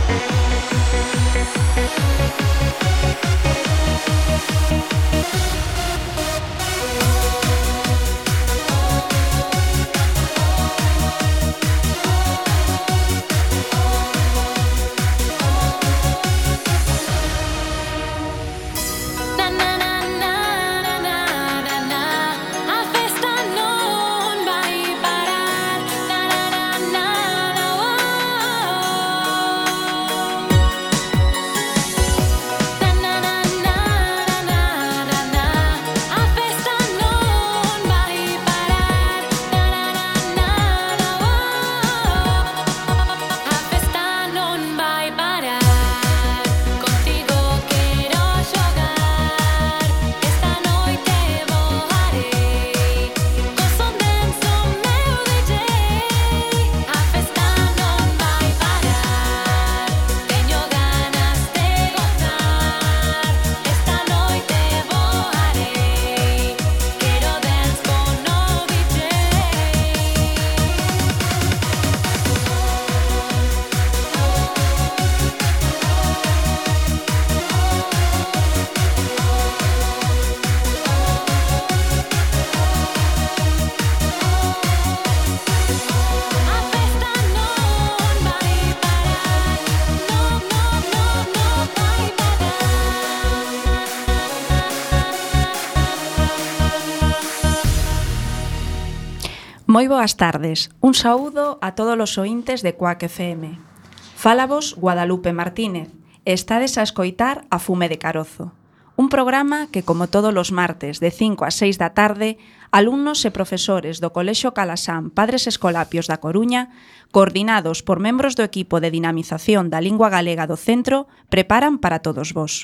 Moi boas tardes. Un saúdo a todos os ointes de Cuac FM. Fálavos Guadalupe Martínez e estades a escoitar A Fume de Carozo. Un programa que, como todos os martes de 5 a 6 da tarde, alumnos e profesores do Colexio Calasán Padres Escolapios da Coruña, coordinados por membros do equipo de dinamización da lingua galega do centro, preparan para todos vós.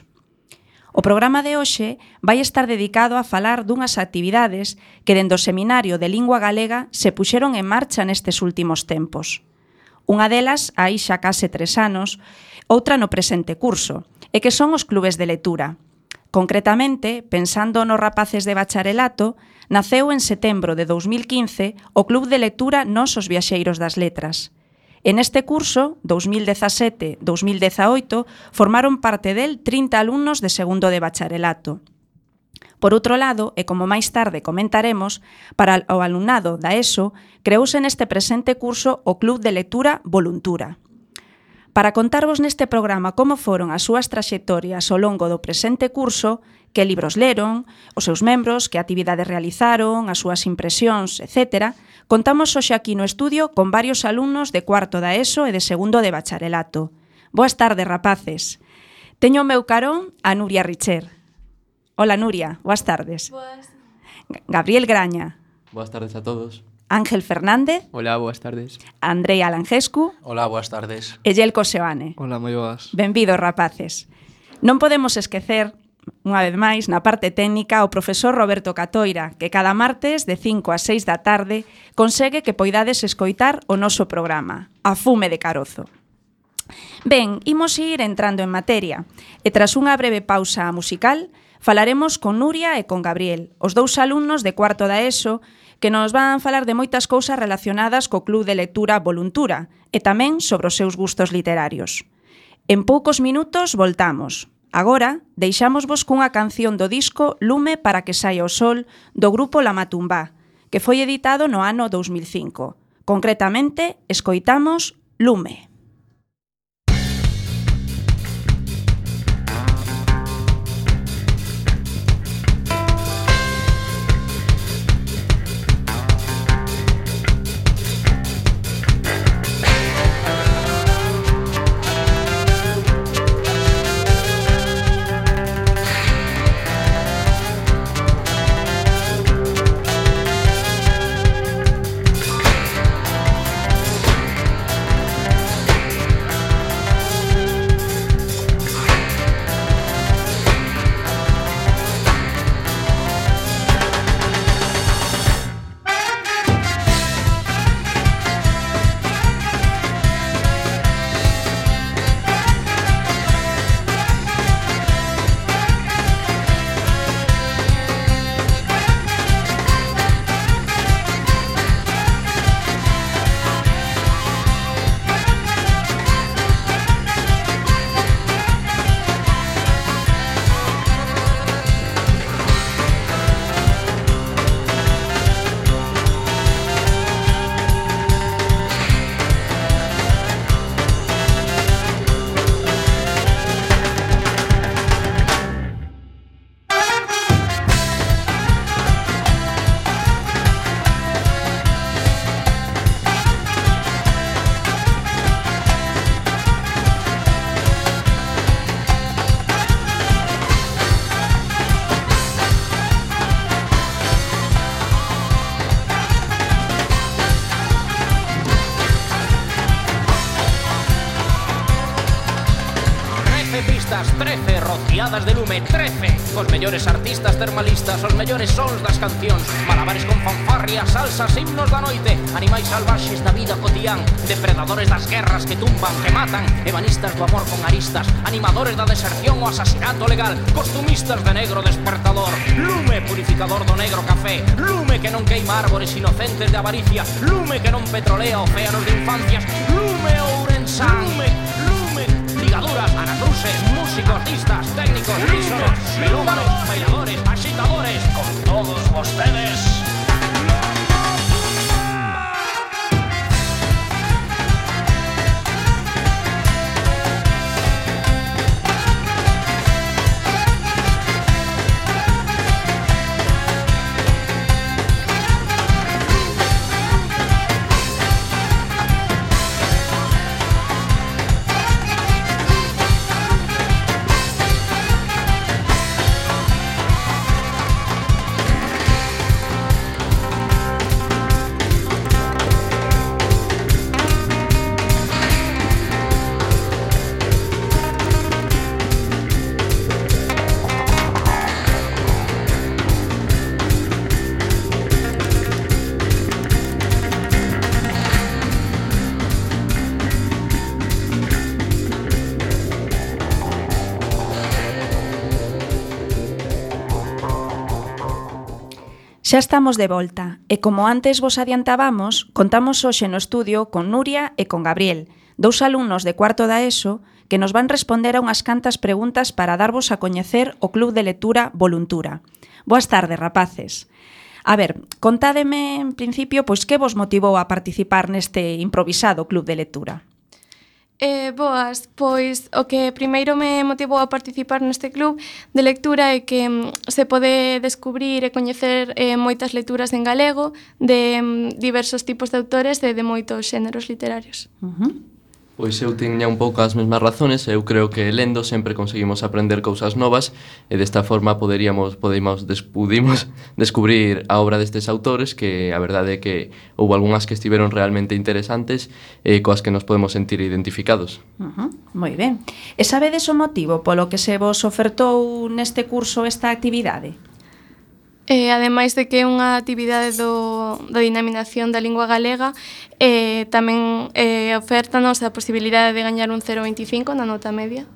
O programa de hoxe vai estar dedicado a falar dunhas actividades que dende o Seminario de Lingua Galega se puxeron en marcha nestes últimos tempos. Unha delas hai xa case 3 anos, outra no presente curso, e que son os clubes de lectura. Concretamente, pensando nos rapaces de bacharelato, naceu en setembro de 2015 o Club de Lectura Nós os Viaxeiros das Letras. En este curso, 2017-2018, formaron parte del 30 alumnos de segundo de bacharelato. Por outro lado, e como máis tarde comentaremos, para o alumnado da ESO, creouse neste presente curso o Club de Lectura Voluntura. Para contarvos neste programa como foron as súas traxectorias ao longo do presente curso, que libros leron, os seus membros, que actividades realizaron, as súas impresións, etc., contamos hoxe aquí no estudio con varios alumnos de cuarto da ESO e de segundo de bacharelato. Boas tardes, rapaces. Teño o meu carón a Nuria Richer. Hola, Nuria, boas tardes. Boas. Gabriel Graña. Boas tardes a todos. Ángel Fernández. Hola, boas tardes. Andrei Alangescu. Hola, boas tardes. E Yelko Seoane. Hola, moi boas. Benvidos, rapaces. Non podemos esquecer, unha vez máis, na parte técnica, o profesor Roberto Catoira, que cada martes de 5 a 6 da tarde consegue que poidades escoitar o noso programa, A Fume de Carozo. Ben, imos ir entrando en materia, e tras unha breve pausa musical, falaremos con Nuria e con Gabriel, os dous alumnos de cuarto da ESO, que nos van falar de moitas cousas relacionadas co Club de Lectura Voluntura e tamén sobre os seus gustos literarios. En poucos minutos voltamos. Agora, deixámosvos cunha canción do disco Lume para que saia o sol do grupo La Matumbá, que foi editado no ano 2005. Concretamente, escoitamos Lume. finalistas, 13 rociadas de lume, 13 os mellores artistas termalistas, os mellores sons das cancións, malabares con fanfarrias, salsas, himnos da noite, animais salvaxes da vida cotián, depredadores das guerras que tumban, que matan, ebanistas do amor con aristas, animadores da deserción o asasinato legal, costumistas de negro despertador, lume purificador do negro café, lume que non queima árbores inocentes de avaricia, lume que non petrolea océanos de infancias, lume ourensán, lume, ligaduras, anacruces, músicos, artistas, técnicos, rísonos, melómanos, bailadores, agitadores, con todos vostedes. Xa estamos de volta e como antes vos adiantábamos, contamos hoxe no estudio con Nuria e con Gabriel, dous alumnos de cuarto da ESO que nos van responder a unhas cantas preguntas para darvos a coñecer o Club de Lectura Voluntura. Boas tardes, rapaces. A ver, contádeme en principio pois que vos motivou a participar neste improvisado Club de Lectura. Boas, pois o que primeiro me motivou a participar neste club de lectura é que se pode descubrir e coñecer moitas lecturas en galego de diversos tipos de autores e de moitos xéneros literarios. Pois eu tiña un pouco as mesmas razones. Eu creo que lendo sempre conseguimos aprender cousas novas e desta forma pudimos descubrir a obra destes autores, que a verdade é que houve algunhas que estiveron realmente interesantes e coas que nos podemos sentir identificados. Moi ben. E sabedes o motivo polo que se vos ofertou neste curso esta actividade? Ademais de que é unha actividade da dinaminación da lingua galega, tamén ofértanos a posibilidade de gañar un 0,25 na nota media.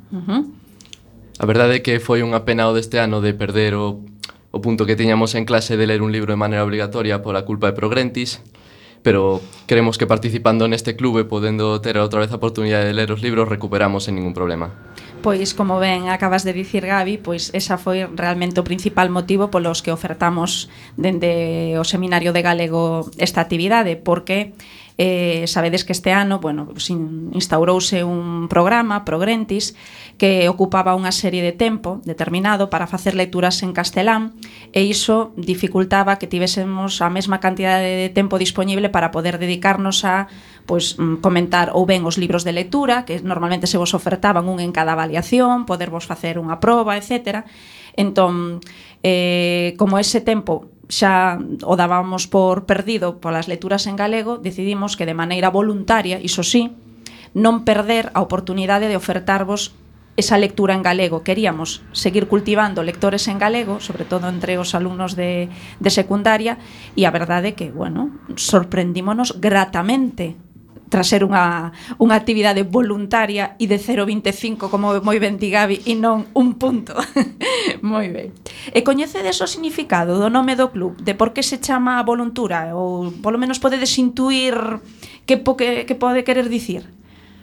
A verdade é que foi unha pena o deste ano de perder o punto que tiñamos en clase de ler un libro de maneira obligatoria pola culpa de Progrentis, pero creemos que participando neste club e podendo ter outra vez a oportunidade de ler os libros recuperamos sen ningún problema. Pois, como ben acabas de dicir, Gabi, pois esa foi realmente o principal motivo polos que ofertamos dende o Seminario de Galego esta actividade, porque sabedes que este ano, instaurouse un programa, Progrentis, que ocupaba unha serie de tempo determinado para facer lecturas en castelán, e iso dificultaba que tivésemos a mesma cantidade de tempo disponible para poder dedicarnos a comentar ou ben os libros de lectura, que normalmente se vos ofertaban un en cada avaliación, podervos facer unha proba, etc. Entón, como ese tempo xa o dábamos por perdido polas lecturas en galego, decidimos que de maneira voluntaria, iso sí, non perder a oportunidade de ofertarvos esa lectura en galego. Queríamos seguir cultivando lectores en galego, sobre todo entre os alumnos de secundaria, e a verdade é que, sorprendímonos gratamente tras ser unha actividade voluntaria e de 0,25, como moi ben di Gabi, e non un punto. Moi ben. E coñecedes o significado do nome do club, de por que se chama Voluntura, ou polo menos podedes intuir que pode querer dicir?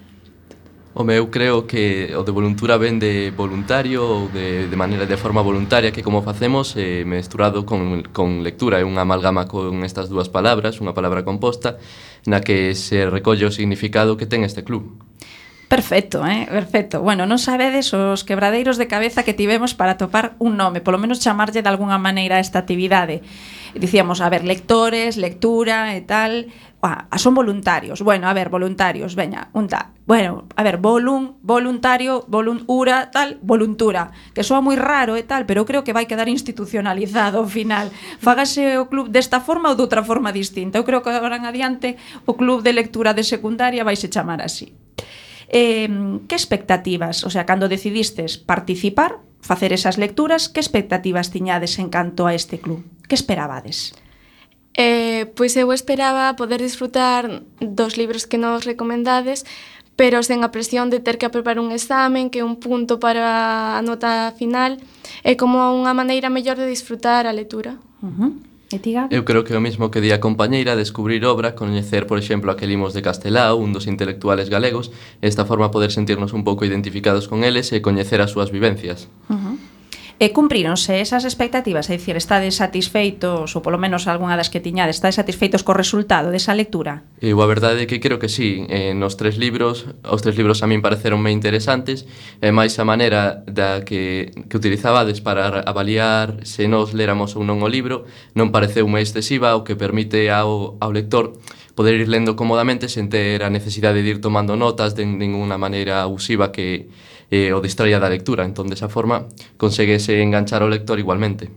Home, eu creo que o de voluntura ven de voluntario ou de forma voluntaria, que como facemos mesturado con lectura, é unha amalgama con estas dúas palabras, unha palabra composta, na que se recolle o significado que ten este club. Perfecto, perfecto. Bueno, non sabedes os quebradeiros de cabeza que tivemos para topar un nome, polo menos chamarlle de alguna maneira a esta actividade. Dicíamos, a ver, lectores, lectura e tal. Son voluntarios. Bueno, a ver, voluntarios, veña, un tal. Bueno, a ver, voluntario, voluntura, tal, voluntura. Que soa moi raro e tal, pero creo que vai quedar institucionalizado ao final. Fágase o club desta forma ou de outra forma distinta. Eu creo que agora en adiante o club de lectura de secundaria vaise chamar así. Que expectativas, o sea, cando decidistes participar, facer esas lecturas, que expectativas tiñades en canto a este club? Que esperabades? Pois eu esperaba poder disfrutar dos libros que nos recomendades, pero sen a presión de ter que aprobar un examen, que un punto para a nota final, é como unha maneira mellor de disfrutar a lectura. E ti, Gabi? Eu creo que o mismo que di a compañeira, descubrir obra, coñecer, por exemplo, a que limos de Castelao, un dos intelectuales galegos, e desta forma poder sentirnos un pouco identificados con eles e coñecer as súas vivencias. E cumpríronse esas expectativas? É dicir, estades satisfeitos, ou polo menos algunha das que tiñades, estades satisfeitos co resultado desa lectura? Eu a verdade é que creo que sí, os tres libros a min pareceronme interesantes, e máis a maneira da que utilizabades para avaliar se nós léramos ou non o libro non pareceume excesiva, o que permite ao lector poder ir lendo cómodamente sen ter a necesidade de ir tomando notas de ninguna maneira abusiva que o distraia da lectura. Entón, desa forma, conseguese enganchar ao lector igualmente.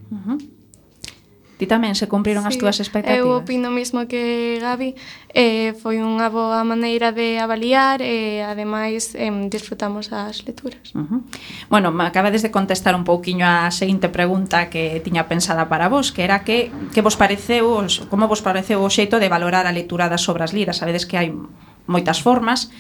Ti tamén se cumpriron as túas expectativas? Eu opino mismo que Gabi, foi unha boa maneira de avaliar e ademais disfrutamos as lecturas. Bueno, me acabades de contestar un pouquiño a seguinte pregunta que tiña pensada para vos, que era que vos pareceu, como vos pareceu o xeito de valorar a lectura das obras lidas. Sabedes que hai moitas formas.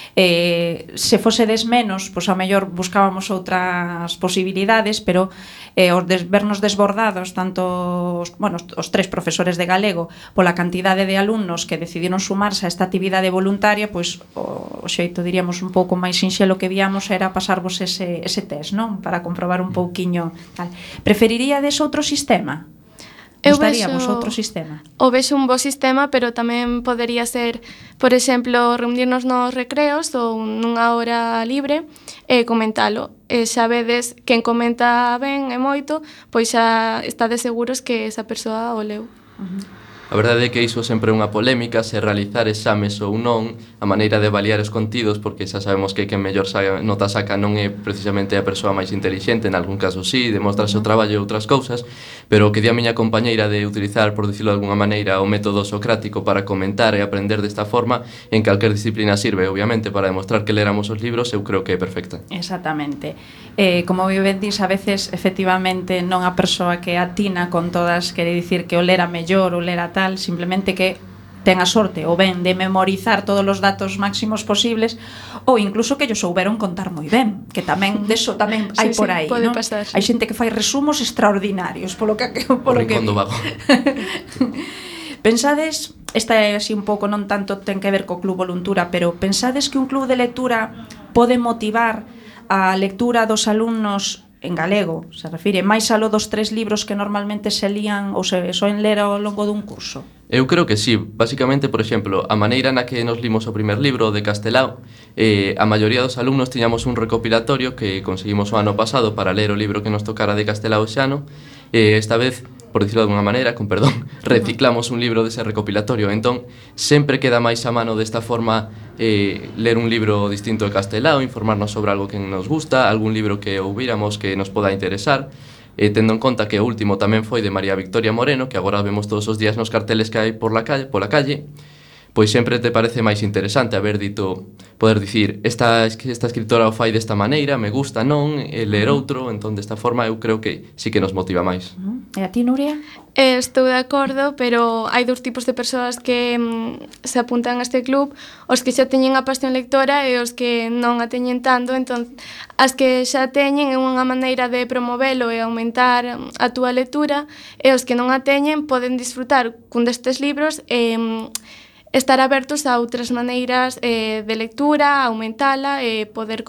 Se fosedes menos, pois ao mellor buscábamos outras posibilidades, pero vernos desbordados tanto os tres profesores de galego pola cantidade de alumnos que decidiron sumarse a esta actividade voluntaria, pois o xeito, diríamos, un pouco máis sinxelo que víamos era pasarvos ese test, non? Para comprobar un pouquiño tal. Preferiríades outro sistema? Gustaríamos outro sistema? O vexo un bo sistema, pero tamén podería ser, por exemplo, reunirnos nos recreos ou nunha hora libre e comentalo. E xa vedes, quen comenta ben e moito, pois xa estades seguros que esa persoa o leu. A verdade é que iso sempre é unha polémica, se realizar exames ou non, a maneira de avaliar os contidos, porque xa sabemos que quen mellor nota saca non é precisamente a persoa máis intelixente, en algún caso sí, demostrarse o traballo e outras cousas, pero o que di a miña compañeira de utilizar, por dicirlo de alguna maneira, o método socrático para comentar e aprender desta forma, en calquer disciplina sirve, obviamente, para demostrar que léramos os libros, eu creo que é perfecta. Exactamente. Como ben dis, a veces, efectivamente, non a persoa que atina con todas quere dicir que o lera mellor ou lera tal, simplemente que ten a sorte ou ben de memorizar todos os datos máximos posibles, ou incluso que yo souberon contar moi ben, que tamén deso tamén hai por aí, pode non? pasar, sí. Hai xente que fai resumos extraordinarios, polo que Rincón do Vago. Pensades, esta é así un pouco, non tanto ten que ver co Club Voluntura, pero pensades que un club de lectura pode motivar a lectura dos alumnos en galego, se refire máis aló dos tres libros que normalmente se lían ou se soen ler ao longo dun curso? Eu creo que sí, basicamente, por exemplo, a maneira na que nos limos o primer libro de Castelao, a maioría dos alumnos tiñamos un recopilatorio que conseguimos o ano pasado para ler o libro que nos tocara de Castelao ese ano, esta vez, por dicirlo de alguna maneira, con perdón, reciclamos un libro dese recopilatorio, entón sempre queda máis a mano desta forma ler un libro distinto de Castelao, informarnos sobre algo que nos gusta, algún libro que ouvíramos que nos poda interesar, tendo en conta que o último tamén foi de María Victoria Moreno, que agora vemos todos os días nos carteles que hai pola calle, pois sempre te parece máis interesante poder dicir esta escritora o fai desta maneira, me gusta, non, ler outro, entón desta forma eu creo que sí que nos motiva máis. E a ti, Nuria? Estou de acordo, pero hai dous tipos de persoas que se apuntan a este club, os que xa teñen a pasión lectora e os que non a teñen tanto, entón as que xa teñen é unha maneira de promovelo e aumentar a túa lectura, e os que non a teñen poden disfrutar cun destes libros e estar abertos a outras maneiras de lectura, aumentala e poder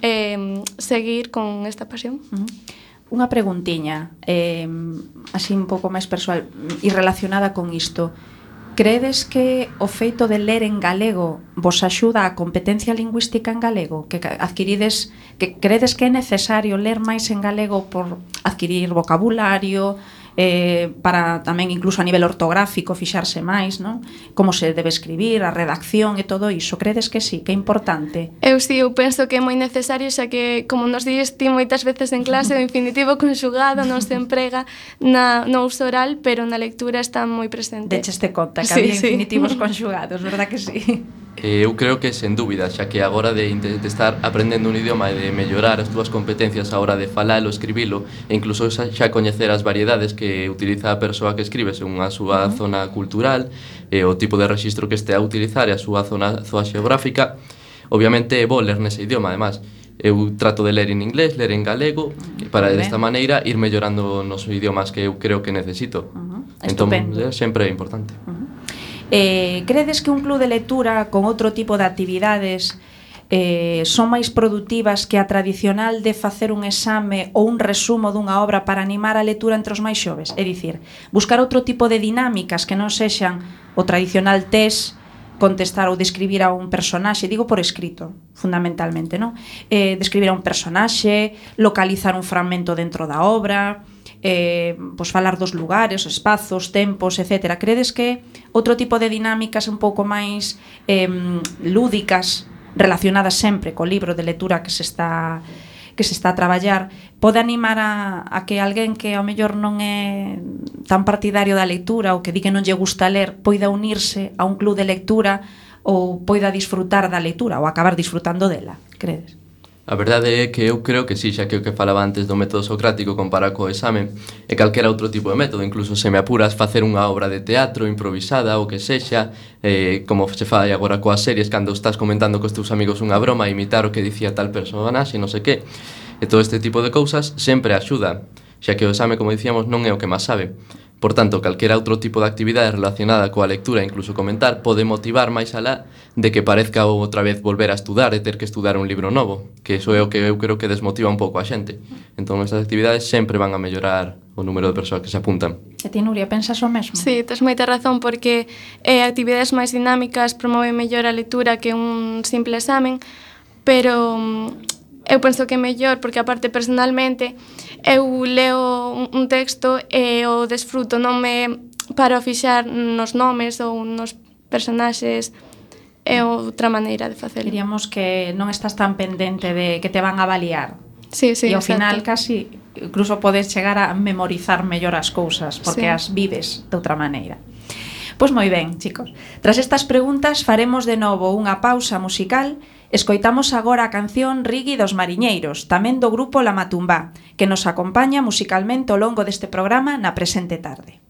seguir con esta pasión. Unha preguntiña, así un pouco máis persoal e relacionada con isto. Credes que o feito de ler en galego vos axuda a competencia lingüística en galego? Que credes que é necesario ler máis en galego por adquirir vocabulario, para tamén incluso a nivel ortográfico fixarse máis, non? Como se debe escribir, a redacción e todo iso. Credes que sí, que é importante? Eu penso que é moi necesario, xa que, como nos diste moitas veces en clase, o infinitivo conxugado non se emprega no uso oral, pero na lectura está moi presente. Decheste conta que había infinitivos conxugados, verdad que sí? Eu creo que sen dúbida, xa que agora de estar aprendendo un idioma e de mellorar as túas competencias a hora de falalo, escribilo e incluso xa coñecer as variedades que utiliza a persoa que escribe según a súa zona cultural e o tipo de rexistro que este a utilizar e a súa zona xeográfica, obviamente é bo ler nese idioma. Además, eu trato de ler en inglés, ler en galego para desta maneira ir mellorando nos idiomas que eu creo que necesito. Entón, sempre é importante. Credes que un club de lectura con outro tipo de actividades son máis produtivas que a tradicional de facer un exame ou un resumo dunha obra para animar a lectura entre os máis xoves? É dicir, buscar outro tipo de dinámicas que non sexan o tradicional test, contestar ou describir a un personaxe, digo por escrito, fundamentalmente, non? Describir a un personaxe, localizar un fragmento dentro da obra, pois falar dos lugares, espazos, tempos, etc. Credes que outro tipo de dinámicas un pouco máis lúdicas, relacionadas sempre co libro de lectura que se está a traballar, pode animar a que alguén que ao mellor non é tan partidario da lectura ou que di que non lle gusta ler poida unirse a un club de lectura ou poida disfrutar da lectura ou acabar disfrutando dela, credes? A verdade é que eu creo que sí, xa que o que falaba antes do método socrático compara co exame e calquera outro tipo de método, incluso se me apuras facer unha obra de teatro improvisada ou que sexa, como se fai agora coas series cando estás comentando cos teus amigos unha broma, imitar o que dicía tal personaxe, non sei que, e todo este tipo de cousas sempre axuda, xa que o exame, como dicíamos, non é o que máis sabe. Por tanto, calquera outro tipo de actividade relacionada coa lectura, incluso comentar, pode motivar máis alá de que parezca outra vez volver a estudar e ter que estudar un libro novo, que iso é o que eu creo que desmotiva un pouco a xente. Entón, estas actividades sempre van a mellorar o número de persoas que se apuntan. E ti, Nuria, pensas o mesmo? Sí, tes moita razón, porque actividades máis dinámicas promoven mellor a lectura que un simple examen, pero eu penso que é mellor, porque aparte personalmente eu leo un texto e o desfruto, non me paro a fixar nos nomes ou nos personaxes, é outra maneira de facelo. Diríamos que non estás tan pendente de que te van a avaliar. Sí, sí, e ao exacto. final casi incluso podes chegar a memorizar mellor as cousas porque sí, as vives de outra maneira. Pois moi ben, chicos. Tras estas preguntas faremos de novo unha pausa musical. Escoitamos agora a canción Rigui dos Mariñeiros, tamén do grupo La Matumbá, que nos acompaña musicalmente ao longo deste programa na presente tarde.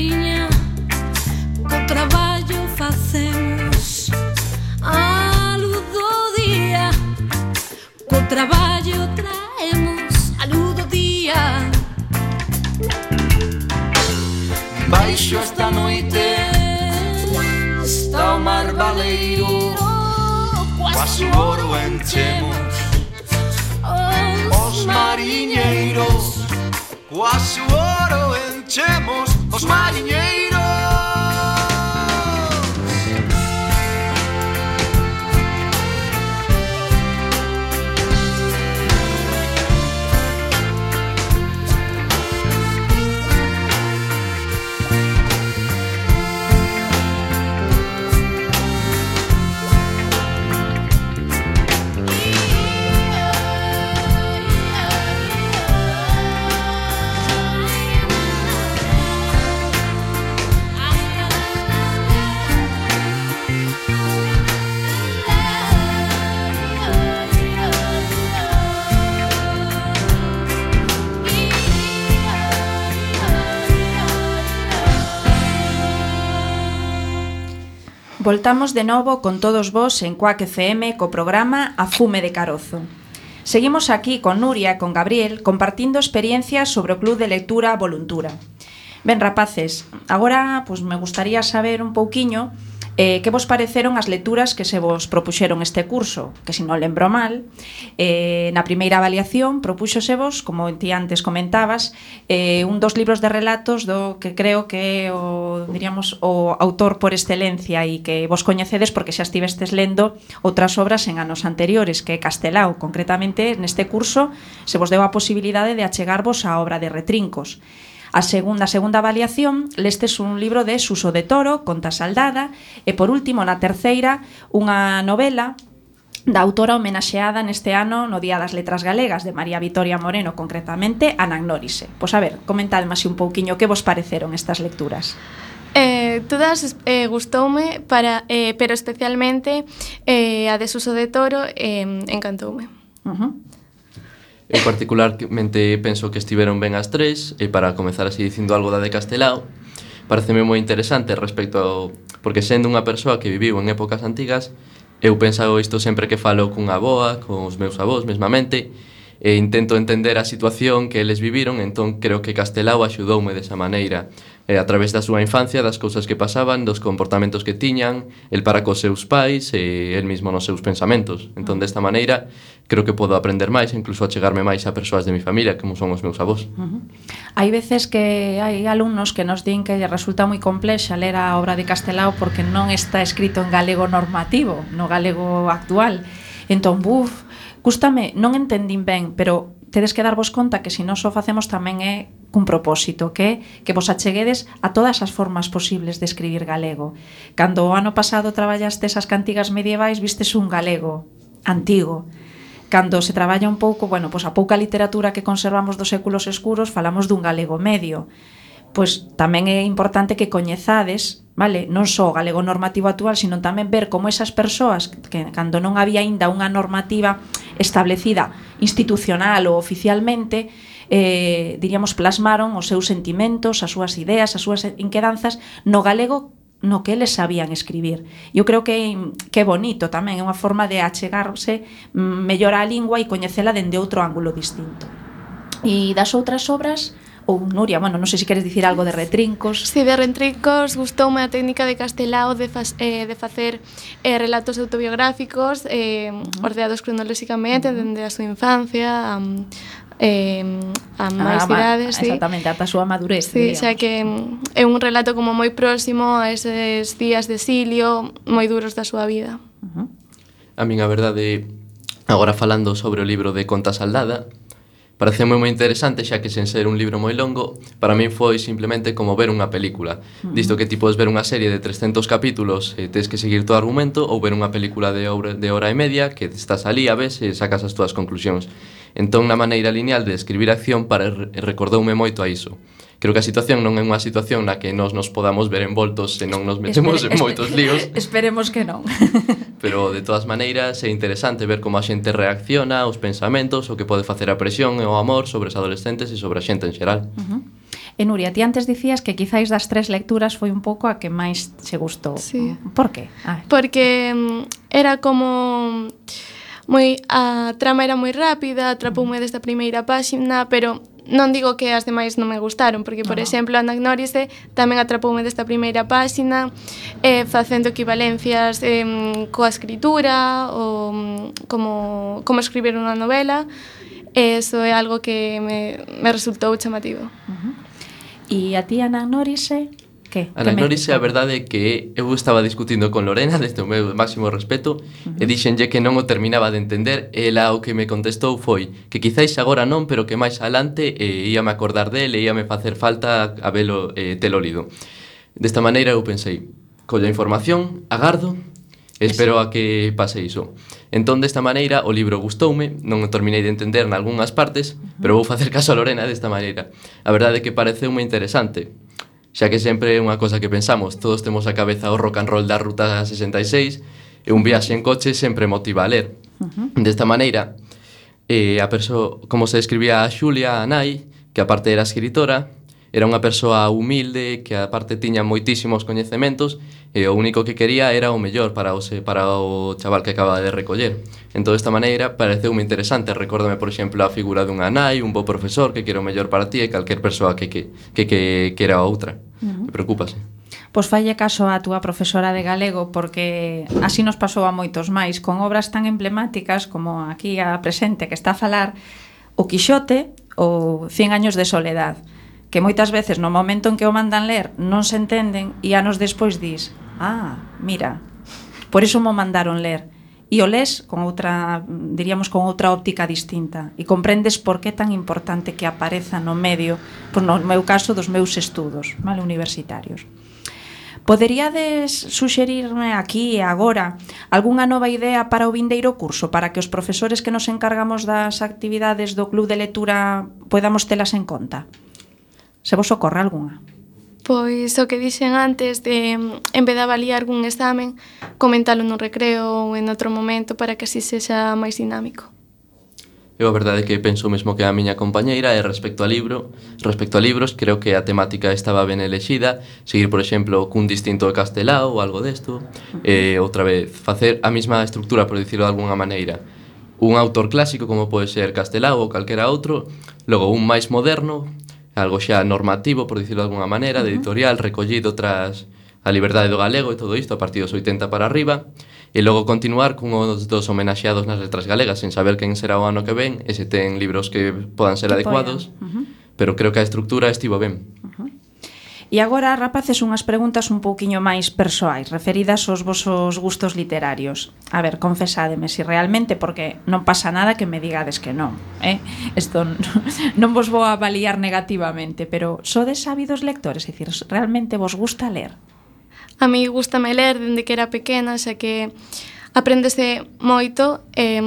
mariña, co traballo facemos a luz do día, co traballo traemos a luz do día. Baixo esta noite está o mar baleiro, coa suoro enchemos os mariñeiros, coa suoro enchemos os mariñeiros. Voltamos de novo con todos vos en Cuac FM co programa A Fume de Carozo. Seguimos aquí con Nuria e con Gabriel compartindo experiencias sobre o Club de Lectura Voluntura. Ben, rapaces, agora pues, me gustaría saber un pouquiño que vos pareceron as lecturas que se vos propuxeron este curso, que se non lembro mal, na primeira avaliación propúxosevos, como ti antes comentabas, dos libros de relatos do que creo que é o, diríamos, o autor por excelencia e que vos coñecedes porque xa estivestes lendo outras obras en anos anteriores, que é Castelao. Concretamente, neste curso se vos deu a posibilidade de achegarvos á obra de Retrincos. A segunda avaliación, lestes un libro de Suso de Toro, Conta Saldada, e por último, na terceira, unha novela da autora homenaxeada neste ano no Día das Letras Galegas, de María Vitoria Moreno, concretamente, Anagnórise. Pois a ver, comentadme así un pouquiño que vos pareceron estas lecturas. Todas gustoume, pero especialmente a de Suso de Toro encantoume. Eu particularmente penso que estiveron ben as tres, e para comezar así dicindo algo da de Castelao, pareceme moi interesante respecto ao... porque sendo unha persoa que viviu en épocas antigas, eu pensado isto sempre que falo cunha avoa, con os meus avós mesmamente, e intento entender a situación que eles viviron, entón creo que Castelao axudoume desa maneira, a través da súa infancia, das cousas que pasaban, dos comportamentos que tiñan, el para cos seus pais e el mismo nos seus pensamentos. Entón, desta maneira, creo que podo aprender máis, incluso achegarme máis a persoas de mi familia, como son os meus avós. Hai veces que hai alumnos que nos din que lle resulta moi complexa ler a obra de Castelao porque non está escrito en galego normativo, no galego actual. Entón, cústame, non entendín ben, pero tedes que darvos conta que se nós o facemos tamén é cun propósito, que vos acheguedes a todas as formas posibles de escribir galego. Cando o ano pasado traballastes as cantigas medievais, vistes un galego antigo. Cando se traballa un pouco, pois a pouca literatura que conservamos dos séculos escuros, falamos dun galego medio. Pois tamén é importante que coñezades, vale, non só o galego normativo actual, sino tamén ver como esas persoas que cando non había aínda unha normativa establecida institucional ou oficialmente, diríamos, plasmaron os seus sentimentos, as súas ideas, as súas inquedanzas no galego no que eles sabían escribir. Eu creo que é bonito tamén, é unha forma de achegarse mellor á lingua e coñecela dende outro ángulo distinto. E das outras obras, ou Nuria, non sei se queres dicir algo de Retrincos. Si, de Retrincos gustoume a técnica de Castelao de facer relatos autobiográficos ordeados cronolóxicamente dende a súa infancia a máis idades, exactamente, ata a súa madurez, sí, xa que é un relato como moi próximo a eses días de exilio moi duros da súa vida. A min a verdade, agora falando sobre o libro de Conta Saldada, parece moi interesante, xa que sen ser un libro moi longo, para min foi simplemente como ver unha película. Disto que ti podes ver unha serie de 300 capítulos e tes que seguir todo o argumento, ou ver unha película de hora e media que estás ali a ves e sacas as túas conclusións. Entón, na maneira lineal de escribir acción recordoume moito a iso. Creo que a situación non é unha situación na que nos podamos ver envoltos se non nos metemos en moitos líos. Esperemos que non. Pero, de todas maneiras, é interesante ver como a xente reacciona aos pensamentos, o que pode facer a presión e o amor sobre os adolescentes e sobre a xente en xeral. E Nuria, ti antes dicías que quizáis das 3 lecturas foi un pouco a que máis che gustou. Sí. Por qué? Porque era como a trama era moi rápida, atrapoume desde a primeira páxina, pero non digo que as demais non me gustaron, porque, por exemplo, Anagnórise tamén atrapoume desta primeira páxina, facendo equivalencias coa escritura, ou como escribir unha novela, eso é algo que me resultou chamativo. E a ti, Anagnórise, que? Anagnórise, a verdade é que eu estaba discutindo con Lorena desde o meu máximo respeto e dixenlle que non o terminaba de entender e ela o que me contestou foi que quizáis agora non, pero que máis alante íame acordar dele e íame facer falta a velo telo lido. Desta maneira eu pensei, colla información, agardo e espero a que pase iso. Entón, desta maneira, o libro gustoume, non o terminei de entender nalgúnas partes, pero vou facer caso a Lorena desta maneira. A verdade é que pareceume interesante, xa que sempre é unha cosa que pensamos, todos temos a cabeza o rock and roll da Ruta 66 e un viaxe en coche sempre motiva a ler. Desta maneira, como se describía a Xulia, a nai, que aparte era escritora, era unha persoa humilde que aparte tiña moitísimos coñecementos e o único que quería era o mellor para o chaval que acaba de recoller. Entón, desta maneira, pareceume interesante. Recórdame, por exemplo, a figura dunha nai, un bo profesor que quere o mellor para ti e calquer persoa que quera a outra. Preocúpase. Pois falle caso á túa profesora de galego, porque así nos pasou a moitos máis, con obras tan emblemáticas como aquí a presente que está a falar o Quixote ou 100 años de soledad, que moitas veces no momento en que o mandan ler non se entenden e anos despois dis, mira, por iso mo mandaron ler. E o les con outra, diríamos, con outra óptica distinta e comprendes por que é tan importante que apareza no medio, pois no meu caso, dos meus estudos, vale, universitarios. Poderíades suxerirme aquí e agora algunha nova idea para o vindeiro curso, para que os profesores que nos encargamos das actividades do Club de Lectura podamos telas en conta? Se vos ocorre algunha? Pois o que dixen antes de, en vez de avaliar algún examen, comentalo nun recreo ou en outro momento para que así sexa máis dinámico. Eu a verdade é que penso o mesmo que a miña compañeira e respecto a libros, creo que a temática estaba ben elexida, seguir, por exemplo, cun distinto de Castelao ou algo desto, e outra vez, facer a mesma estructura, por dicirlo de alguna maneira, un autor clásico como pode ser Castelao ou calquera outro, logo un máis moderno, algo xa normativo, por dicirlo de alguna maneira, de editorial, recollido tras a liberdade do galego e todo isto a partir dos 80 para arriba, e logo continuar cun dos homenaxeados nas letras galegas, sen saber quen será o ano que ven, e se ten libros que podan ser adecuados, pero creo que a estrutura estivo ben. E agora, rapaces, unhas preguntas un pouquiño máis persoais, referidas aos vosos gustos literarios. A ver, confesádeme se realmente, porque non pasa nada que me digades que non, Isto non vos vou avaliar negativamente, pero sodes ávidos lectores, é dicir, realmente vos gusta ler? A mí gustame ler dende que era pequena, xa que aprendese moito,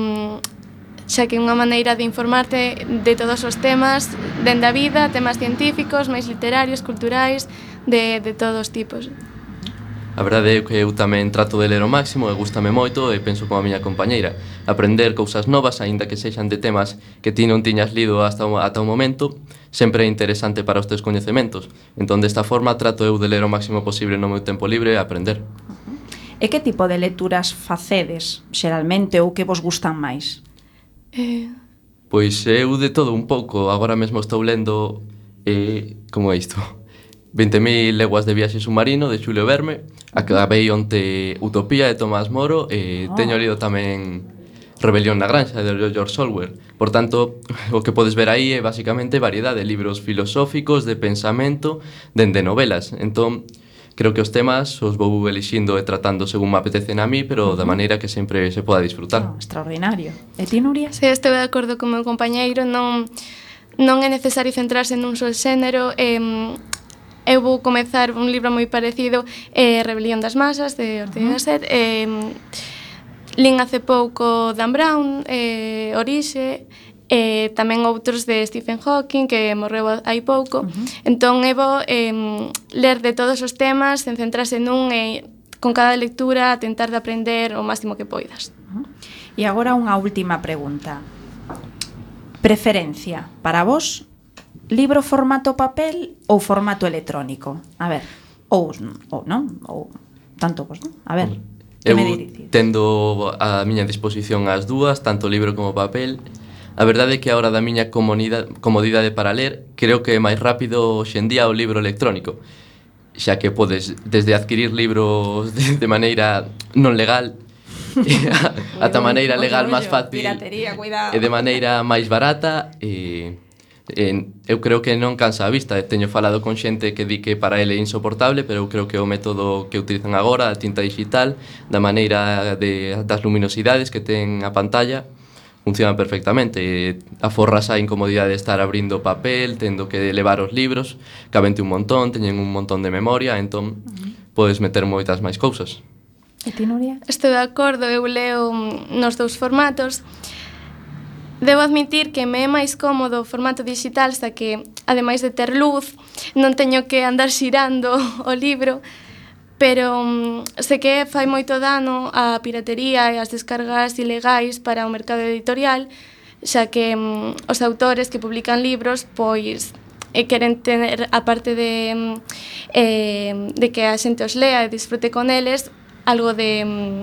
xa que é unha maneira de informarte de todos os temas dende a vida, temas científicos, máis literarios, culturais, de todos os tipos. A verdade é que eu tamén trato de ler o máximo e gústame moito e penso como a miña compañeira. Aprender cousas novas, aínda que sexan de temas que ti non tiñas lido ata o momento, sempre é interesante para os teus coñecementos. Entón, desta forma, trato eu de ler o máximo posible no meu tempo libre e aprender. E que tipo de lecturas facedes, xeralmente, ou que vos gustan máis? Pois eu de todo un pouco. Agora mesmo estou lendo como é isto? 20.000 leguas de viaxe submarino de Xulio Verne. Acabei onte Utopía de Tomás Moro e teño lido tamén Rebelión na Granxa de George Orwell. Por tanto, o que podes ver aí é basicamente variedade de libros filosóficos, de pensamento, dende novelas. Entón, creo que os temas os vou elixindo e tratando según me apetecen a mí, pero da maneira que sempre se poda disfrutar. Extraordinario. E ti, Nuria? Se estou de acordo con o meu compañeiro, non é necesario centrarse nun só xénero. Eu vou comezar un libro moi parecido, Rebelión das Masas, de Ortega y Gasset. Lin hace pouco Dan Brown, Orixe, e tamén outros de Stephen Hawking, que morreu hai pouco. Entón, é bo ler de todos os temas, sen centrarse nun e con cada lectura tentar de aprender o máximo que poidas. E agora unha última pregunta. Preferencia para vos libro formato papel ou formato electrónico? A ver, ou non, ou tanto vos, non? A ver, que me dirides? Tendo a miña disposición as dúas, tanto libro como papel. A verdade é que a hora da miña comodidade para ler, creo que é máis rápido hoxe en día o libro electrónico, xa que podes desde adquirir libros de maneira non legal ata maneira legal máis fácil e de maneira máis barata. Eu creo que non cansa a vista. Teño falado con xente que di que para ele é insoportable, pero eu creo que o método que utilizan agora, a tinta digital, da maneira das luminosidades que ten a pantalla, funciona perfectamente. Aforras a incomodidade de estar abrindo papel, tendo que levar os libros, cabente un montón, teñen un montón de memoria, entón podes meter moitas máis cousas. E ti, Nuria? Estou de acordo, eu leo nos dous formatos. Debo admitir que me é máis cómodo o formato digital, xa que, ademais de ter luz, non teño que andar xirando o libro, pero sei que fai moito dano a piratería e as descargas ilegais para o mercado editorial, xa que os autores que publican libros, pois, queren tener, a parte de que a xente os lea e disfrute con eles, algo de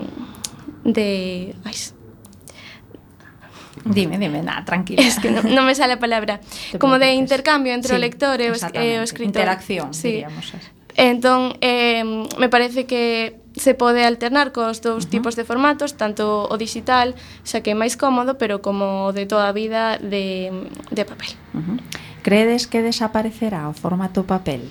Dime, nada, tranquila. Es que non me sale a palabra. Como de intercambio entre o lector e o escritor. Interacción, sí. Diríamos. Entón, me parece que se pode alternar cos dous tipos de formatos, tanto o digital, xa que é máis cómodo, pero como o de toda a vida de papel. Credes que desaparecerá o formato papel?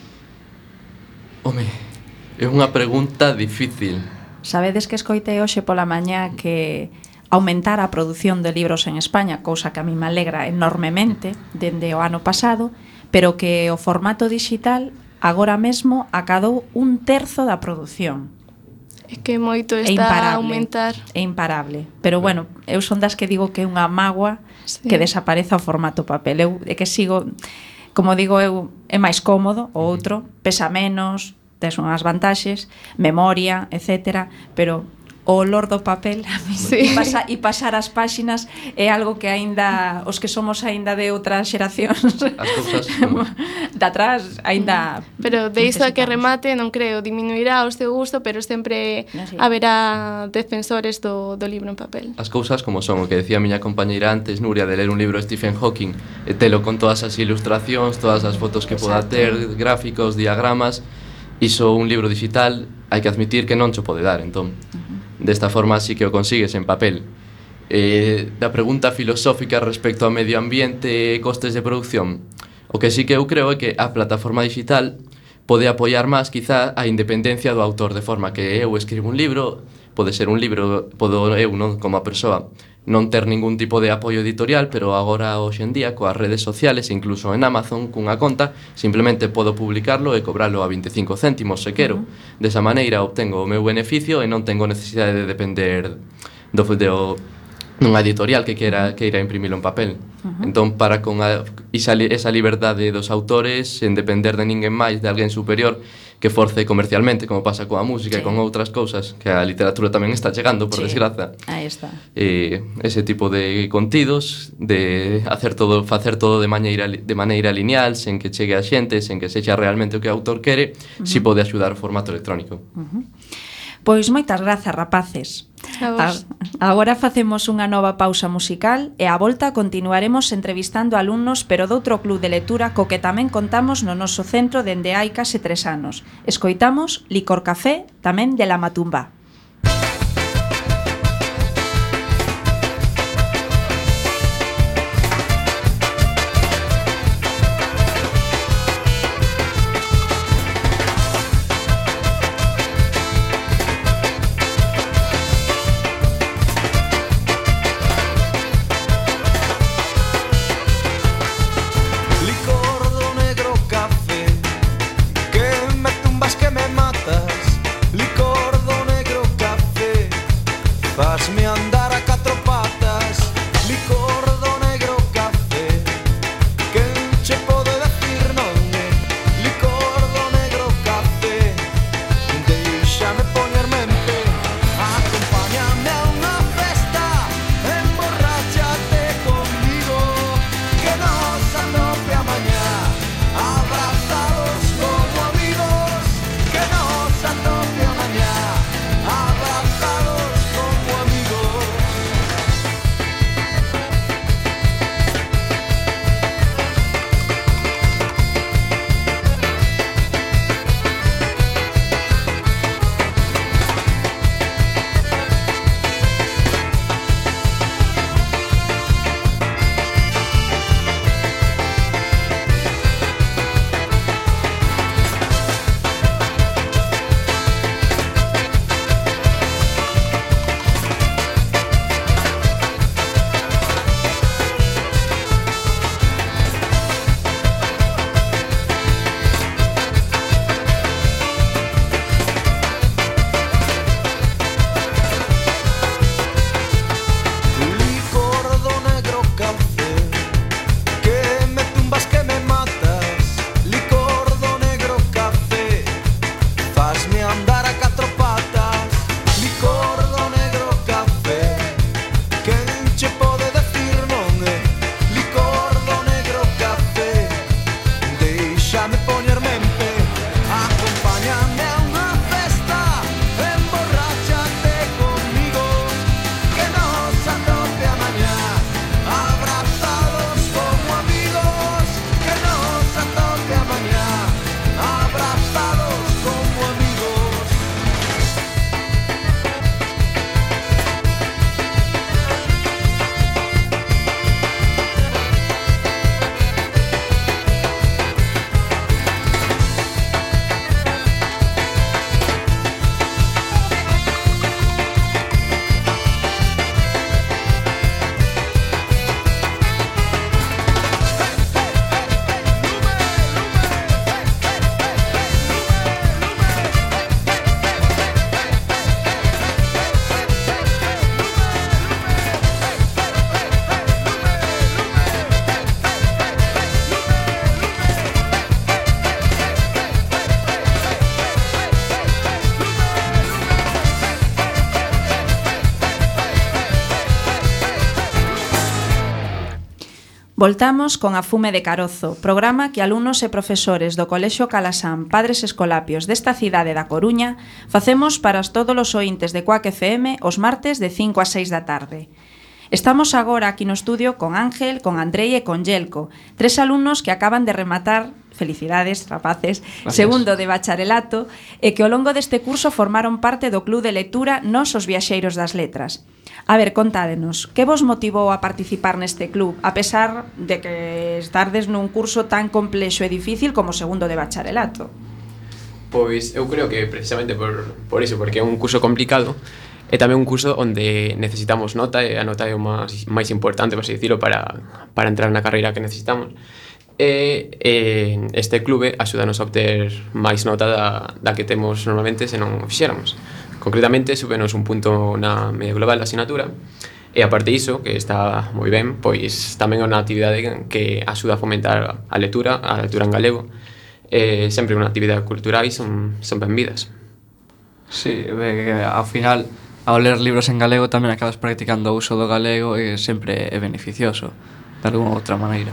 Home, é unha pregunta difícil. Sabedes que escoitei hoxe pola mañá que aumentar a produción de libros en España, cousa que a mí me alegra enormemente dende o ano pasado, pero que o formato digital agora mesmo acadou 1/3 da produción. É que moito está a aumentar. É imparable. Pero bueno, eu son das que digo que é unha mágoa que desapareza o formato papel. Eu é que sigo, como digo eu, é máis cómodo, o outro pesa menos, tes unhas vantaxes, memoria, etcétera, pero o olor do papel e pasar as páxinas é algo que aínda os que somos aínda de outras xeracións as cousas de atrás aínda. Pero de iso a que remate non creo, diminuirá o seu gusto, pero sempre haberá defensores do libro en papel. As cousas como son, o que decía a miña compañeira antes, Nuria, de ler un libro de Stephen Hawking e telo con todas as ilustracións, todas as fotos que poda ter, gráficos, diagramas. Iso un libro digital hai que admitir que non cho pode dar, entón desta forma sí que o consigues en papel. Da pregunta filosófica respecto ao medio ambiente e costes de produción, o que sí que eu creo é que a plataforma digital pode apoiar máis quizá a independencia do autor, de forma que eu escribo un libro, pode ser un libro, podo eu non como a persoa non ter ningún tipo de apoio editorial, pero agora hoxe en día coas redes sociales, incluso en Amazon cunha conta, simplemente podo publicarlo e cobralo a 25 céntimos se quero. Desa maneira obtengo o meu beneficio e non tengo necesidade de depender dunha editorial que queira imprimilo en papel. Entón, para con esa liberdade dos autores, sen depender de ninguén máis, de alguén superior que force comercialmente, como pasa coa música e con outras cousas, que a literatura tamén está chegando, por desgraza. Aí está. Ese tipo de contidos, de facer todo de maneira lineal, sen que chegue a xente, sen que sexa realmente o que o autor quere, si pode axudar o formato electrónico. Pois moitas grazas, rapaces. Agora facemos unha nova pausa musical e á volta continuaremos entrevistando alumnos, pero doutro club de lectura co que tamén contamos no noso centro dende hai case 3 anos. Escoitamos Licor Café, tamén de La Matumba. Licor do negro Fasme andar a catro patas, licor do negro café. Quen che pode decir non é licor do negro café? Deixame poñerme en pé, acompáñame a unha festa, emborráchate comigo, que nos atope a mañá, abrazados como amigos, que nos atope a mañá, abrazados como amigos. Voltamos con A Fume de Carozo, programa que alumnos e profesores do Colexio Calasán, Padres Escolapios desta cidade da Coruña, facemos para todos os ointes de Cuac FM os martes de 5 a 6 da tarde. Estamos agora aquí no estudio con Ángel, con Andrei e con Yelko, 3 alumnos que acaban de rematar, felicidades, rapaces, Gracias. segundo de bacharelato, e que ao longo deste curso formaron parte do Club de Lectura Nos os Viaxeiros das Letras. A ver, contádenos, que vos motivou a participar neste club, a pesar de que estardes nun curso tan complexo e difícil como segundo de bacharelato? Pois eu creo que precisamente por iso, porque é un curso complicado e tamén un curso onde necesitamos nota, e a nota é o máis importante, por así dicilo, para entrar na carreira que necesitamos. E este clube axúdanos a obter máis nota da que temos normalmente se non o fixéramos. Concretamente, súbenos un punto na media global da asignatura, e aparte diso, que está moi ben, pois tamén é unha actividade que axuda a fomentar a lectura en galego. Sempre unha actividade cultural e son benvidas. Sí, ao final, ao ler libros en galego tamén acabas practicando o uso do galego e sempre é beneficioso, de alguma outra maneira.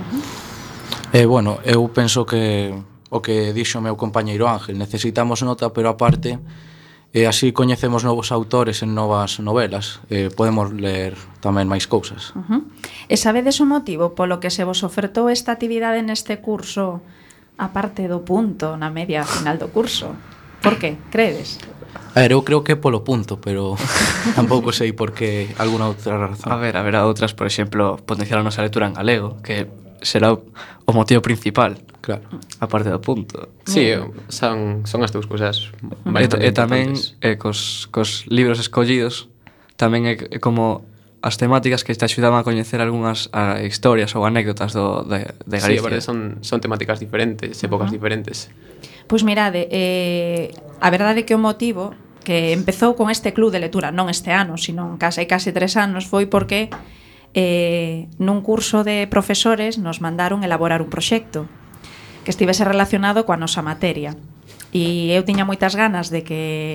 Bueno, eu penso que o que dixo o meu compañeiro Ángel, necesitamos nota, pero aparte así coñecemos novos autores en novas novelas, podemos ler tamén máis cousas. E sabedes o motivo polo que se vos ofertou esta actividade neste curso, aparte do punto na media final do curso? Por que? Credes? A ver, eu creo que é polo punto, pero tampouco sei por que alguna outra razón. A ver, haberá outras, por exemplo, potenciar a nosa lectura en galego, que será o motivo principal. Claro. Aparte do punto. Sí, son as dúas cousas E tamén cos libros escollidos tamén é como as temáticas que te axudaban a coñecer algunhas historias ou anécdotas de Galicia. Sí, a verdade son temáticas diferentes, épocas diferentes. Pois mirade, a verdade é que o motivo que empezou con este club de lectura, non este ano, sino case 3 anos, foi porque nun curso de profesores nos mandaron elaborar un proxecto que estivese relacionado coa nosa materia. E eu tiña moitas ganas de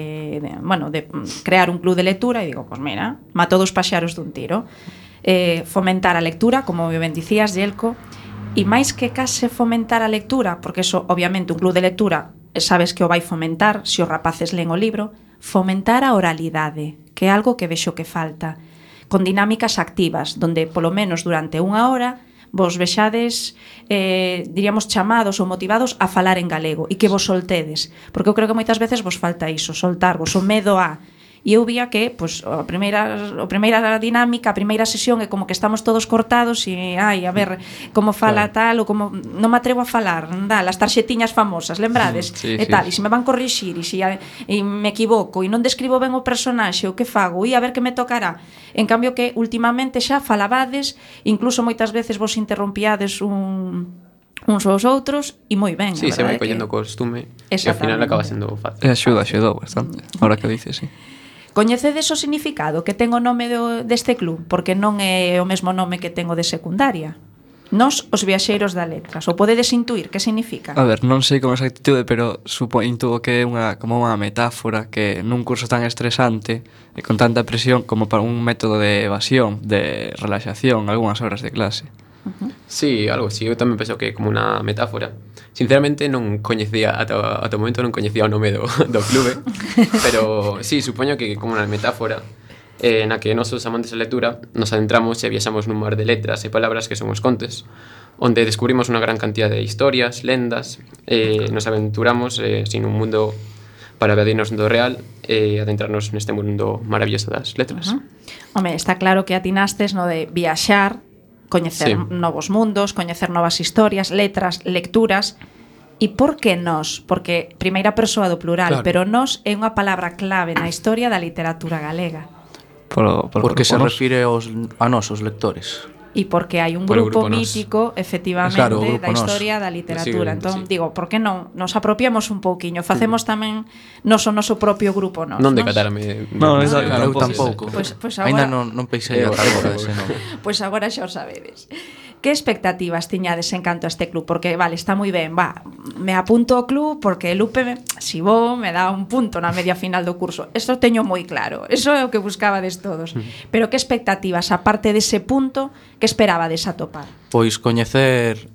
crear un club de lectura e digo, pois mira, mato dos paxaros dun tiro. Fomentar a lectura, como ben dicías, Yelko, e máis que case fomentar a lectura, porque eso, obviamente, un club de lectura sabes que o vai fomentar se os rapaces len o libro, fomentar a oralidade, que é algo que vexo que falta, con dinámicas activas, donde polo menos durante unha hora vos vexades, diríamos, chamados ou motivados a falar en galego e que vos soltedes, porque eu creo que moitas veces vos falta iso, soltarvos, o medo a. E eu vía que, pois, a primeira dinámica, a primeira sesión é como que estamos todos cortados e, a ver, como fala tal, ou como non me atrevo a falar, as tarxetiñas famosas, lembrades? Sí, e tal, e se me van corrixir, e me equivoco, e non describo ben o personaxe, o que fago, e a ver que me tocará. En cambio que, últimamente, xa falabades, incluso moitas veces vos interrompiades uns aos outros, e moi ben. Sí, se vai collendo costume, e ao final acaba sendo fácil. Axudou bastante, ahora que dices, sí. Coñecedes o significado que ten o nome deste club? Porque non é o mesmo nome que ten o de secundaria. Nos, os viaxeiros da letras. Ou podedes intuir que significa? A ver, non sei con exactitude, pero intuo que é como unha metáfora que nun curso tan estresante e con tanta presión como para un método de evasión, de relaxación, algunhas horas de clase. Sí, algo así. Eu tamén penso que é como unha metáfora. Sinceramente non coñecía ata o momento non coñecía o nome do clube, pero sí, supoño que como unha metáfora na que nosos amantes da lectura nos adentramos e viaxamos nun mar de letras e palabras que son os contes, onde descubrimos unha gran cantidad de historias, lendas, nos aventuramos sin un mundo para evadirnos do real e adentrarnos neste mundo maravilloso das letras. Home, está claro que atinastes no de viaxar, coñecer novos mundos, coñecer novas historias, letras, lecturas. E por que nos? Porque primeira persoa do plural, pero nos é unha palabra clave na historia da literatura galega. Porque se refire a nós, os lectores. E porque hai un grupo mítico, efectivamente, da historia da literatura. Entón, digo, por que non nos apropiamos un pouquiño? Facemos tamén o noso propio grupo, nos. Non decatarme. Non, eu tampouco. Pois agora... Ainda non pensei a agora ese nome. Pois agora xa o sabedes. Que expectativas tiñades en canto a este club? Porque, vale, está moi ben, me apunto ao club porque el UPE, si vou, me dá un punto na media final do curso. Eso teño moi claro, eso é o que buscabades todos. Pero que expectativas, aparte dese punto, que esperabades atopar? Pois coñecer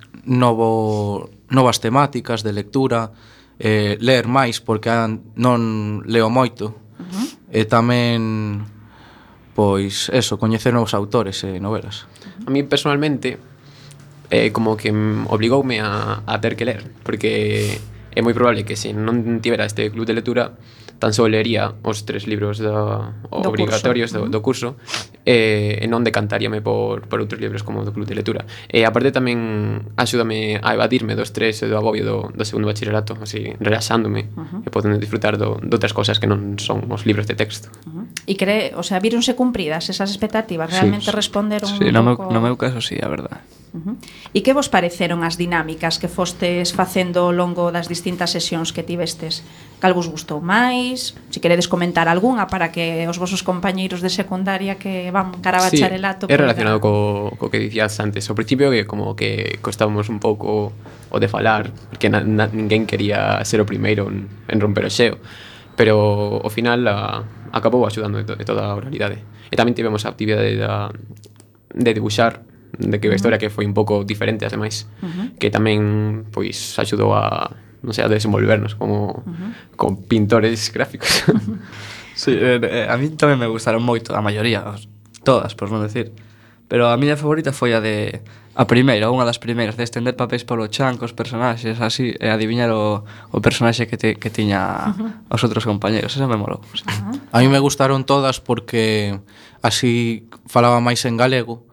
novas temáticas de lectura, ler máis, porque non leo moito, e tamén, pois, eso, coñecer novos autores e novelas. A mí, personalmente, como que obligoume a ter que ler, porque é moi probable que se non tivera este club de lectura tan só lería os 3 libros obrigatorios do curso e non decantaríame por outros libros como do club de lectura. E aparte tamén axúdame a evadirme dos estrés e do agobio do segundo bachillerato, así relaxándome e podendo disfrutar de outras cosas que non son os libros de texto. E víronse cumpridas esas expectativas? Realmente responderon un pouco? No meu caso sí, a verdade. E que vos pareceron as dinámicas que fostes facendo ao longo das distintas sesións que tivestes? Cal vos gustou máis? Se queredes comentar algunha para que os vosos compañeiros de secundaria que van cara a bacharelato... É relacionado co que dicías antes. Ao principio que como que costábamos un pouco o de falar, porque ninguén quería ser o primeiro en romper o xeo, pero ao final acabou axudando de toda a oralidade. E tamén tivemos a actividade de dibuixar, de que a historia que foi un pouco diferente as demais, que tamén pois axudou a, non sei, a desenvolvernos como pintores gráficos. Sí, a mí tamén me gustaron moito, a maioría, todas, por non decir. Pero a miña favorita foi a unha das primeiras, de estender papéis polo chan cos personaxes, así, e adiviñar o personaxe que tiña os outros compañeros. Esa me molou. Sí. A mí me gustaron todas porque así falaba máis en galego.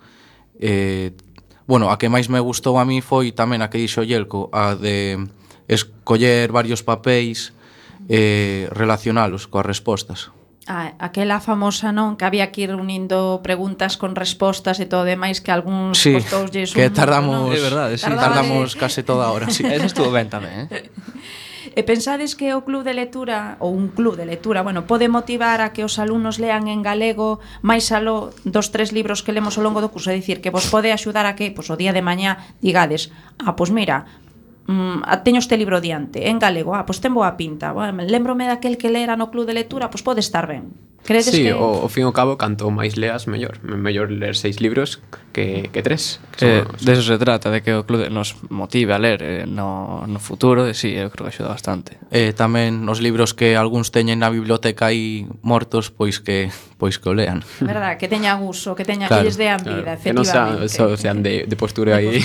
A que máis me gustou a mí foi tamén a que dixo Yelko, a de escoller varios papéis e relacionalos coas respostas. Aquela famosa, non? Que había que ir unindo preguntas con respostas e todo demais, que algúns costouselles que tardamos, é verdade, sí. Tardamos case toda a hora, sí. Eso estuvo ben tamén, E pensades que o club de lectura, ou un club de lectura, pode motivar a que os alumnos lean en galego máis aló dos 3 libros que lemos ao longo do curso? É dicir, que vos pode axudar a que, o día de mañá, digades, mira, teño este libro diante, en galego, ten boa pinta, lembrome daquel que lera no club de lectura, pode estar ben. Credes sí, que... ao fin e ao cabo, canto máis leas, mellor. Mellor ler 6 libros que 3. De eso se trata, de que o club nos motive a ler no futuro, e sí, eu creo que axuda bastante. Tamén os libros que algúns teñen na biblioteca aí mortos, pois que o lean. Verdad, que teñan uso, que lles dean vida, efectivamente. Que non sean de postura aí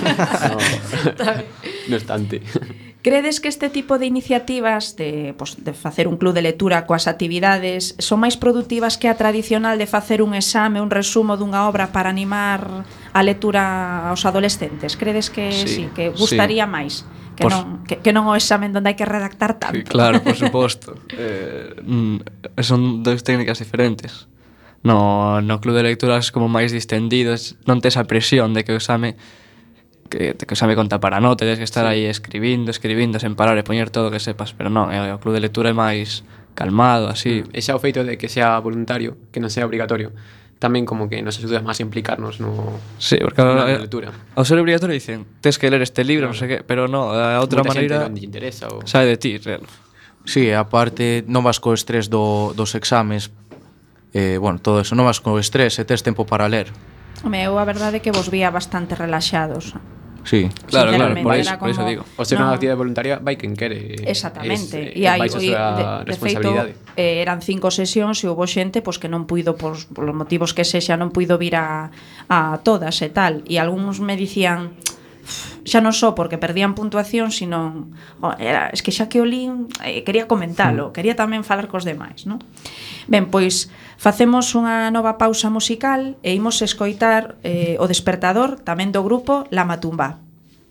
no estante. Credes que este tipo de iniciativas de facer un club de lectura coas actividades son máis produtivas que a tradicional de facer un exame, un resumo dunha obra para animar a lectura aos adolescentes? Credes que sí que gustaría máis? Que non o examen onde hai que redactar tanto? Sí, claro, por suposto. Son 2 técnicas diferentes. No club de lectura es como máis distendido, non tes a presión de que o exame conta para nota, tens que estar aí escribindo sen parar e poñer todo o que sepas, pero non, o club de lectura é máis calmado, así. E xa o feito de que sea voluntario, que non sea obrigatorio, tamén como que nos axuda máis a implicarnos Sí, porque na lectura. ao ser obligatorio dicen tens que ler este libro, non sei que, pero no, a outra Moita maneira xente non lle interesa sabe de ti, real. Sí, aparte non vas co estrés dos exames, bueno, todo eso, non vas co estrés e tes tempo para ler. Home, eu a verdade é que vos vía bastante relaxados. Sí. Claro, Sinceramente, por era iso como- digo. O ser No. unha actividade voluntaria vai quen quere. Exactamente. E E hai vais a súa de feito responsabilidade. eran 5 sesións e houve xente pois que non puido por los motivos que sexa non puido vir a todas e tal. E algúns me dicían xa non só porque perdían puntuación, sino es que xa que o lín quería comentalo, quería tamén falar cos demais, non? Ben, pois facemos unha nova pausa musical e imos escoitar o despertador tamén do grupo La Matumba.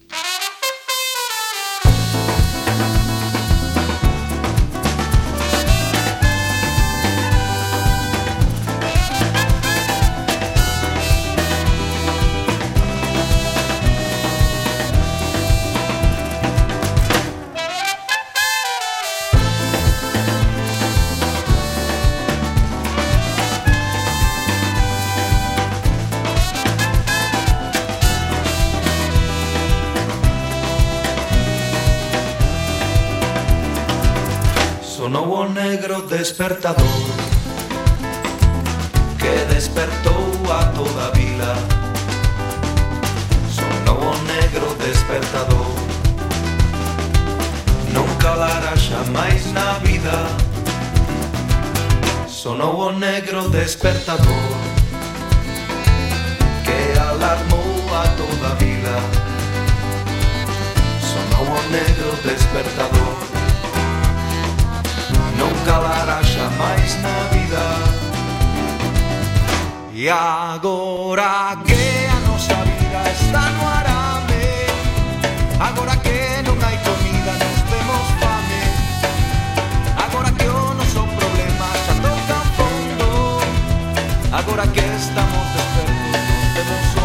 Sonou o negro despertador que despertou a toda a vila. Sonou o negro despertador, non calará xa máis na vida. Sonou o negro despertador que alarmou a toda a vila. Sonou o negro despertador, non calará xa máis na vida. E agora que a nosa vida está no arame, agora que non hai comida nos temos fame, agora que o noso problema xa toca fondo, agora que estamos despertos nos temos solo.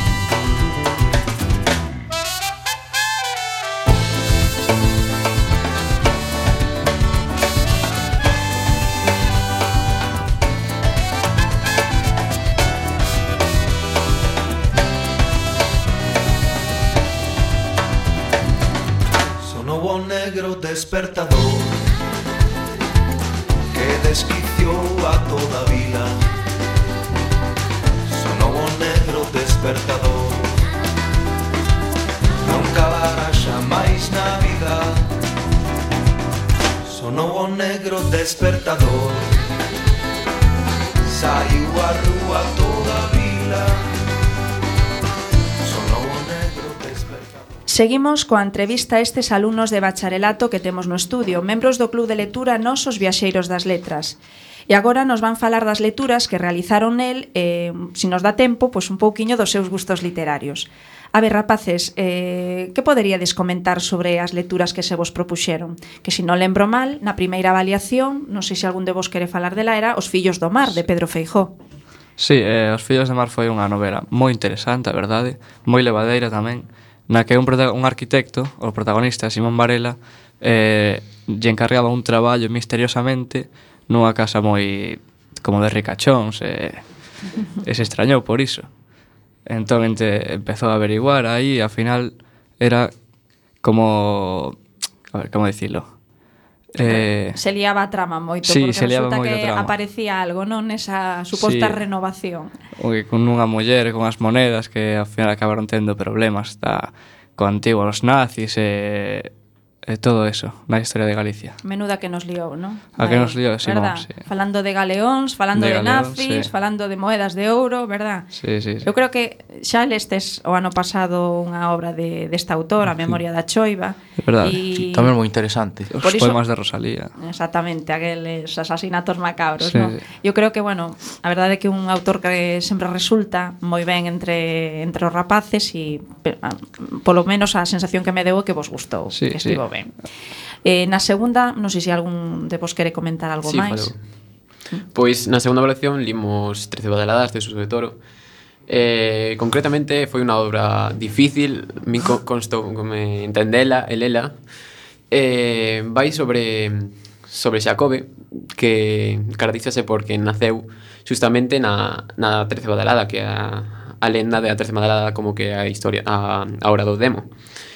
O negro despertador que desquiciou a toda a vila. Sonou o negro despertador, non calará xa máis na vida. Sonou o negro despertador, saiu a rúa toda a vila. Seguimos coa entrevista a estes alumnos de bacharelato que temos no estudio, membros do Club de Lectura Nosos Viaxeiros das Letras. E agora nos van falar das lecturas que realizaron nel, se nos dá tempo, pois un pouquiño dos seus gustos literarios. A ver, rapaces, que poderíades comentar sobre as lecturas que se vos propuxeron? Que se non lembro mal, na primeira avaliación, non sei se algún de vos quere falar dela, era Os fillos do mar, de Pedro Feijó. Sí, Os fillos do mar foi unha novela moi interesante, a verdade, moi levadeira tamén, na que un arquitecto, o protagonista, Simón Varela, lle encargaba un traballo misteriosamente nunha casa moi como de ricachóns, e se extrañou por iso. Entón empezou a averiguar aí, e ao final era como, a ver, como dicilo, se liaba a trama moito, sí, porque se liaba resulta moito que trama. aparecía algo, non? Nesa suposta Sí. renovación. Con unha muller, con as monedas que ao final acabaron tendo problemas co antigo, os nazis e todo eso na historia de Galicia. Menuda que nos liou, non? A que nos liou, Simón, verdad? sí. Falando de galeóns, falando de Galeóns, nazis, sí. falando de moedas de ouro, verdad? Sí, sí, sí. Eu creo que xa lestes o ano pasado unha obra desta autora, A memoria da choiva. É verdade. Sí, tamén moi interesante. Os Por iso- poemas de Rosalía. Exactamente, aqueles asasinatos macabros, Sí, non? sí. Eu creo que, bueno, a verdade é que un autor que sempre resulta moi ben entre os rapaces e polo menos a sensación que me deu é que vos gustou, Sí, que sí. estivo ben. Na segunda, non sei se algún de vos quere comentar algo Sí, máis. Pois na segunda evaluación limos 13 badaladas de Suso de Toro. Concretamente foi unha obra difícil, mi constou como entendela e lela. Vai sobre Xacobe, que caracterízase porque naceu justamente na 13 badalada, que é a lenda da 13 badalada, como que a historia, a hora do demo.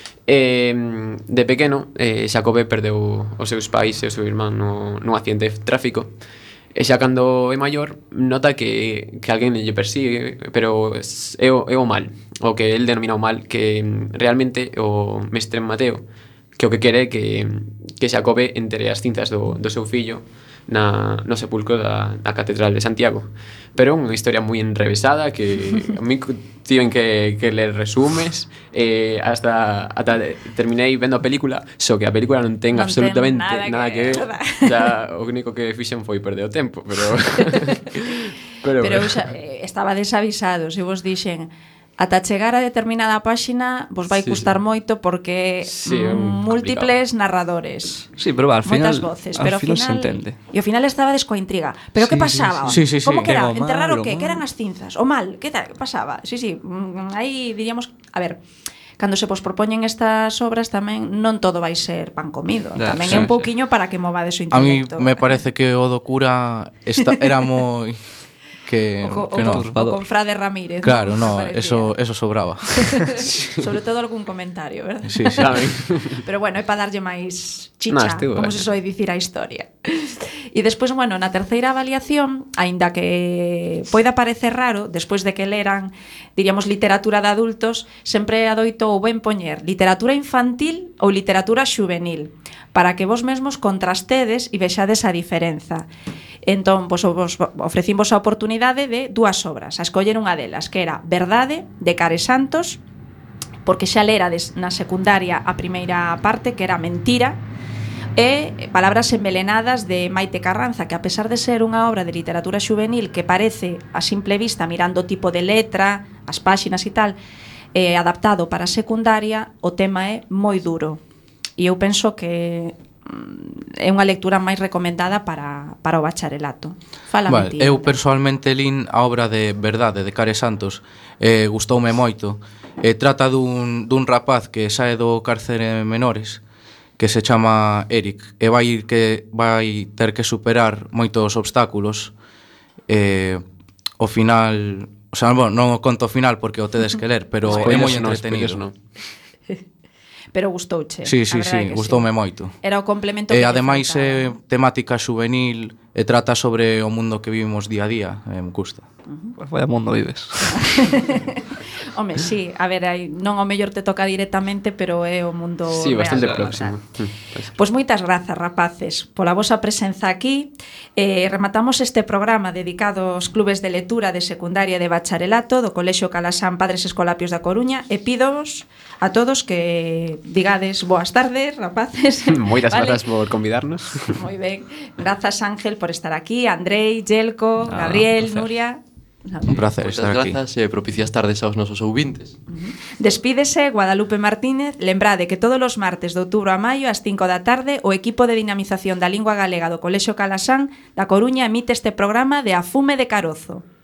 De pequeno, Xacobe perdeu os seus pais e o seu irmán nun accidente de tráfico. E xa cando é maior, nota que alguén lle persigue, pero é o mal, o que el denomina o mal, que realmente o mestre Mateo, que o que quere é que Xacobe entere as cinzas do seu fillo no sepulcro da Catedral de Santiago. Pero é unha historia moi enrevesada que a mí tiven que ler resumes, hasta terminei vendo a película, só que a película non ten absolutamente nada que ver. Ya, o único que fixen foi perder o tempo, pero estaba desavisado, se vos dixen ata chegar a determinada páxina vos vai custar moito porque múltiples narradores. Sí, pero al final moitas voces, pero ao final se entende. E ao final estabades coa intriga. Pero que pasaba? Sí. Como que era? O mal, Enterrar o o que? mal. Que eran as cinzas? O mal? Que pasaba? Sí, aí diríamos, a ver, cando se vos propoñen estas obras tamén non todo vai ser pan comido. Tamén é un pouquiño para que movades o A mí intelecto. me parece que o do cura era moi... O confrade Ramírez. Claro, no, eso sobraba. Sobre todo algún comentario, verdad? Sí. Pero bueno, é para darlle máis chicha, como se soe dicir a historia. E despois, bueno, na terceira avaliación, aínda que poida parecer raro, despois de que leran, diríamos, literatura de adultos, sempre adoito ou ben poñer literatura infantil ou literatura xuvenil, para que vos mesmos contrastedes e vexades a diferenza. Entón, vos ofrecimos a oportunidade de dúas obras, a escoller unha delas, que era Verdade, de Care Santos, porque xa lerades na secundaria a primeira parte, que era Mentira, e Palabras envelenadas, de Maite Carranza, que a pesar de ser unha obra de literatura xuvenil que parece a simple vista, mirando o tipo de letra, as páxinas e tal, adaptado para a secundaria, o tema é moi duro. E eu penso que é unha lectura máis recomendada para o bacharelato. Fala, eu persoalmente lín a obra de Verdade, de Care Santos, gustoume moito. Trata dun rapaz que sae do cárcere menores, que se chama Eric, e vai ter que superar moitos obstáculos. O final, o sea, non o conto o final porque o tedes que ler, pero é moi entretenido. Pero gustouche. Sí, gustoume moito. Era o complemento que ademais é temática juvenil e trata sobre o mundo que vivimos día a día, me gusta. Pues vaya mundo vives. Home, sí, a ver, non o mellor te toca directamente, pero é o mundo sí, real, bastante próximo. Pois moitas grazas, rapaces, pola vosa presenza aquí. Rematamos este programa dedicado aos clubes de lectura de secundaria e de bacharelato do Colexio Calasán Padres Escolapios da Coruña, e pídovos a todos que digades boas tardes, rapaces. Moitas grazas por convidarnos. Moi ben. Grazas, Ángel, por estar aquí, Andrei, Yelko, Gabriel, Nuria. Un placer estar aquí. Moitas grazas e propicias tardes aos nosos ouvintes. Despídese Guadalupe Martínez. Lembrade que todos os martes de outubro a maio ás 5 da tarde o equipo de dinamización da lingua galega do Colexio Calasán da Coruña emite este programa de A Fume de Carozo.